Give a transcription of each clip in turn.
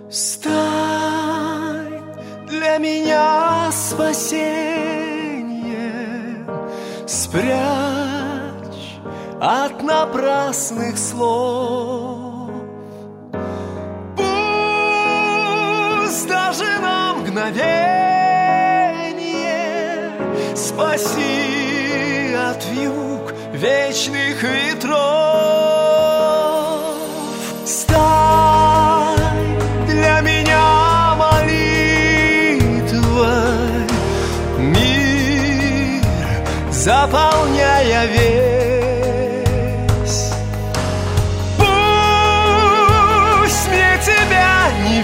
Стань для меня спасением, спрячь от напрасных слов. Пусть даже на мгновение спаси от вьюг вечных ветров. Стань для меня молитвой, мир заполняя весь. Пусть мне тебя не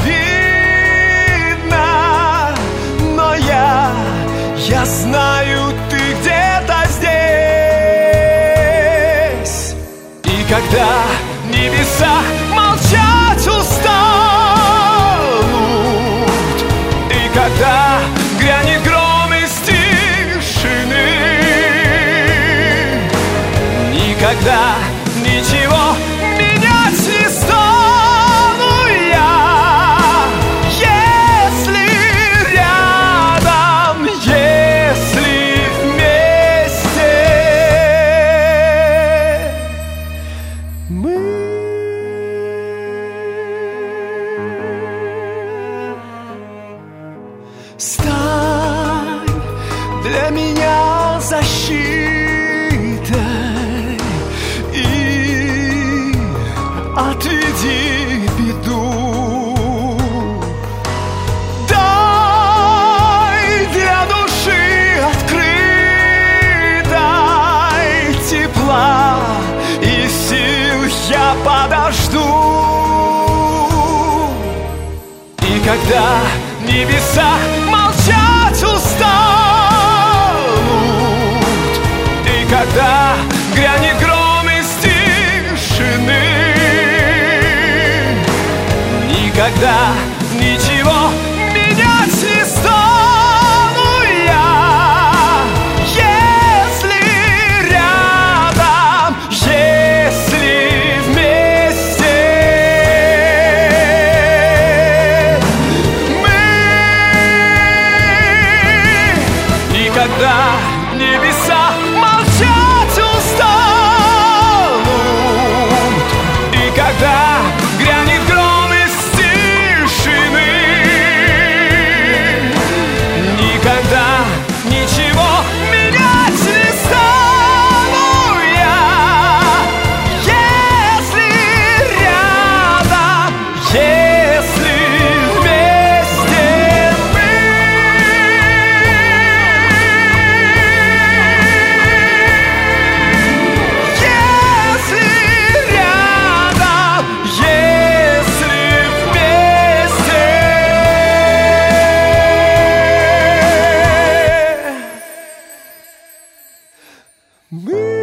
видно, но я знаю, ты где-то здесь. И когда небеса молчать устанут, и когда грянет гром из тишины, никогда ничего менять не стану я, если рядом, если вместе мы. Стань для меня защитой и отведи беду. Дай для души открытой тепла и сил, я подожду. И когда небеса молчать устанут, и когда грянет гром из тишины, никогда ничего менять не стану я, если рядом, если вместе мы. И когда небеса молчать устанут, и когда грянет гром из тишины, никогда ничего менять не стану я, если рядом, если вместе мы. Если рядом, если вместе мы.